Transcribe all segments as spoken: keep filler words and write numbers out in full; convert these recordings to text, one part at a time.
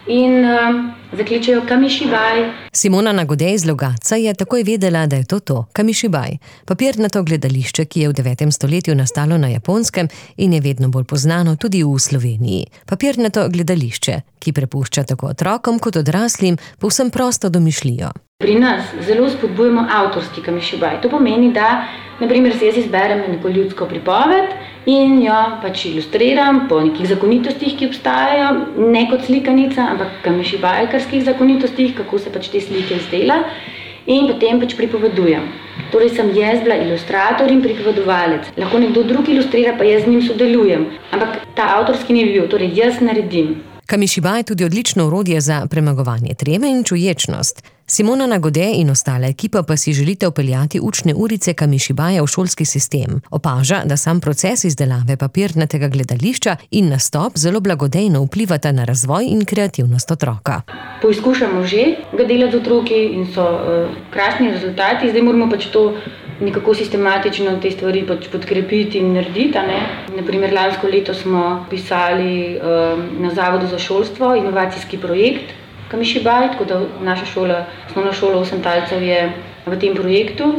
in uh, zakličejo Kamishibai. Simona Nagode iz Logatca je takoj vedela, da je to to, Kamishibai. Papirnato gledališče, ki je v devetem stoletju nastalo na Japonskem in je vedno bolj poznano tudi v Sloveniji. Papirnato gledališče, ki prepušča tako otrokom kot odraslim povsem prosto domišljijo. Pri nas zelo spodbujamo avtorski Kamishibai. To pomeni, da na primer se jaz izberem neko ljudsko pripoved in jo pač ilustriram po nekih zakonitostih, ki obstajajo, ne kot slikanica, ampak Kamishibai-karskih zakonitostih, kako se pač te slike izdela, in potem pač pripovedujem. Torej sem jaz bila ilustrator in pripovedovalec. Lahko nekdo drug ilustrira, pa jaz z njim sodelujem. Ampak ta avtorski ni bil, torej jaz naredim. Kamishibai je tudi odlično orodje za premagovanje treme in čuječnost. Simona Nagode in ostala ekipa pa si želite vpeljati učne urice Kamishibaja v šolski sistem. Opaža, da sam proces izdelave papirnatega gledališča in nastop zelo blagodejno vplivata na razvoj in kreativnost otroka. Poizkušamo že ga delati z otroki in so uh, krasni rezultati. Zdaj moramo pač to nekako sistematično te stvari pač podkrepiti in narediti. Ne? Naprimer, lansko leto smo pisali uh, na Zavodu za šolstvo inovacijski projekt Kamishibai, tako da naša šola, osnovna šola Osemtalcev je v tem projektu.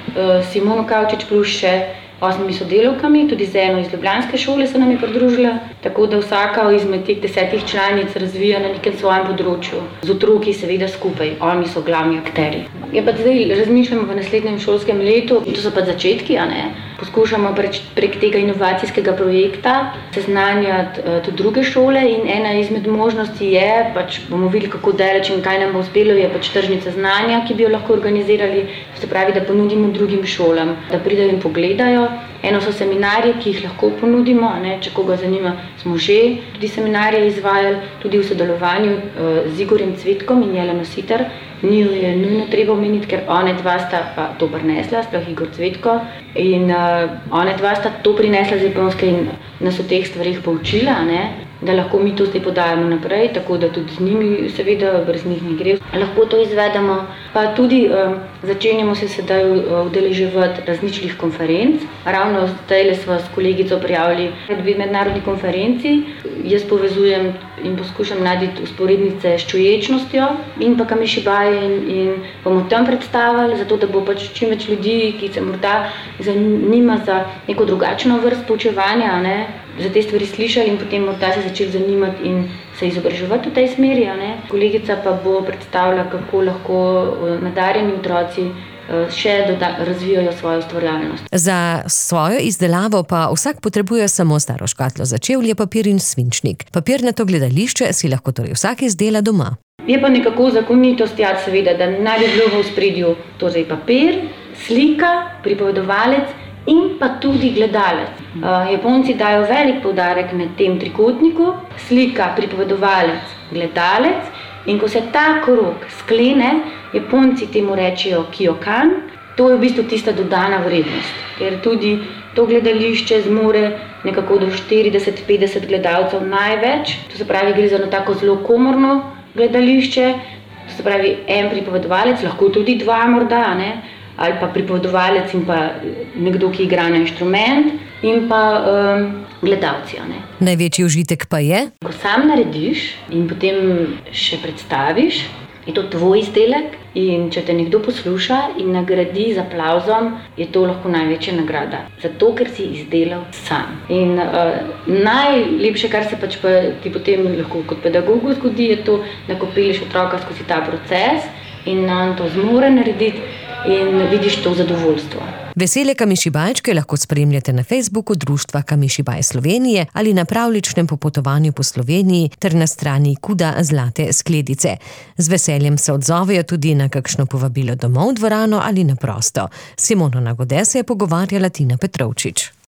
Simona Kavčič plus še osmimi sodelavkami, tudi z eno iz ljubljanske šole se nam je pridružila, tako da vsaka izmed teh desetih članic razvija na nekem svojem področju. Z otroki seveda skupaj, oni so glavni akterji. Ja, pa zdaj razmišljamo v naslednjem šolskem letu, to so pa začetki, a ne? Poskušamo prek, prek tega inovacijskega projekta seznanjati uh, tudi druge šole in ena izmed možnosti je, pač bomo videli, kako daleč in kaj nam bo uspelo, je pač tržnica znanja, ki bi jo lahko organizirali, se pravi, da ponudimo drugim šolam, da pridejo in pogledajo. Eno so seminarje, ki jih lahko ponudimo, a ne, če koga zanima, smo že tudi seminarje izvajali, tudi v sodelovanju uh, z Igorjem Cvetkom in Jeleno Siter. Ni jo je nujno treba omeniti, ker one dva sta pa to prinesla, sploh Igor Cvetko. In uh, one dva sta to prinesla z Japonske in nas o teh stvarih poučila, ne? Da lahko mi to zdaj podajamo naprej, tako da tudi z njimi seveda brez njih ne gre. Lahko to izvedemo, pa tudi um, začenjamo se sedaj udeleževati različnih konferenc. Ravno zdaj smo s kolegico prijavili dve mednarodni konferenci. Jaz povezujem in poskušam najti usporednice s čuječnostjo in pa Kamishibai in, in bomo tam predstavili, zato da bo pač čim več ljudi, ki se morda zanima za neko drugačno vrst poučevanja, ne, za te stvari slišali in potem morda se začeli zanimati in se izobraževati v tej smeri. Ne. Kolegica pa bo predstavila, kako lahko nadarjeni otroci še doda, razvijajo svojo ustvarjalnost. Za svojo izdelavo pa vsak potrebuje samo staro škatlo za čevlje, papir in svinčnik. Papirnato gledališče si lahko torej vsak izdela doma. Je pa nekako zakonitost, ja, seveda, da naj bi bilo v ospredju torej papir, slika, pripovedovalec in pa tudi gledalec. Uh, Japonci dajo velik poudarek na tem trikotniku, slika, pripovedovalec, gledalec. In ko se ta krog sklene, Japonci temu rečejo kyokan, to je v bistvu tista dodana vrednost. Ker tudi to gledališče zmore nekako do štirideset do petdeset gledalcev največ. To se pravi, gre za eno tako zelo komorno gledališče, to se pravi en pripovedovalec, lahko tudi dva morda, ne? Ali pa pripovedovalec in pa nekdo, ki igra na inštrument in pa um, gledalci. Ne? Največji užitek pa je? Ko sam narediš in potem še predstaviš, je to tvoj izdelek in če te nekdo posluša in nagradi z aplavzom, je to lahko največja nagrada. Zato, ker si izdelal sam. In uh, najlepše, kar se pač pa ti potem lahko kot pedagogu zgodi, je to, da ko pelješ otroka skozi ta proces in on to zmore narediti, in vidiš to zadovoljstvo. Vesele Kamishibačke lahko spremljate na Facebooku Društva Kamishibai Slovenije ali na pravličnem popotovanju po Sloveniji ter na strani Kuda Zlate skledice. Z veseljem se odzovejo tudi na kakšno povabilo domov v dvorano ali na prosto. Simona Nagode se je pogovarjala Tina Petrovčič.